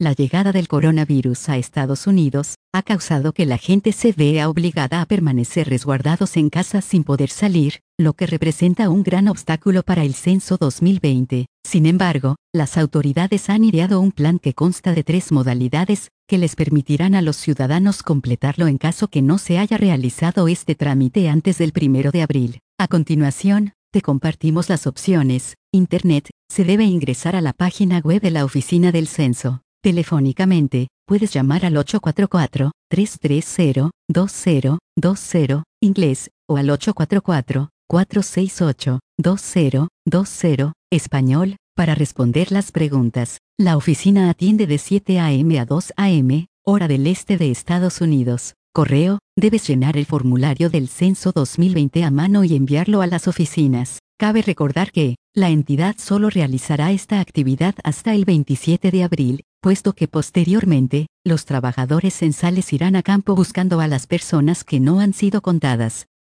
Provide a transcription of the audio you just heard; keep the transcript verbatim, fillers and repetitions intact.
La llegada del coronavirus a Estados Unidos ha causado que la gente se vea obligada a permanecer resguardados en casa sin poder salir, lo que representa un gran obstáculo para el censo dos mil veinte. Sin embargo, las autoridades han ideado un plan que consta de tres modalidades, que les permitirán a los ciudadanos completarlo en caso que no se haya realizado este trámite antes del primero de abril. A continuación, te compartimos las opciones. Internet, se debe ingresar a la página web de la Oficina del Censo. Telefónicamente, puedes llamar al ocho cuatro cuatro, tres tres cero, dos cero dos cero, inglés, o al ocho cuatro cuatro, cuatro seis ocho, dos cero dos cero, español, para responder las preguntas. La oficina atiende de siete a eme a dos a eme, hora del este de Estados Unidos. Correo, debes llenar el formulario del censo dos mil veinte a mano y enviarlo a las oficinas. Cabe recordar que, la entidad solo realizará esta actividad hasta el veintisiete de abril, puesto que posteriormente, los trabajadores censales irán a campo buscando a las personas que no han sido contadas.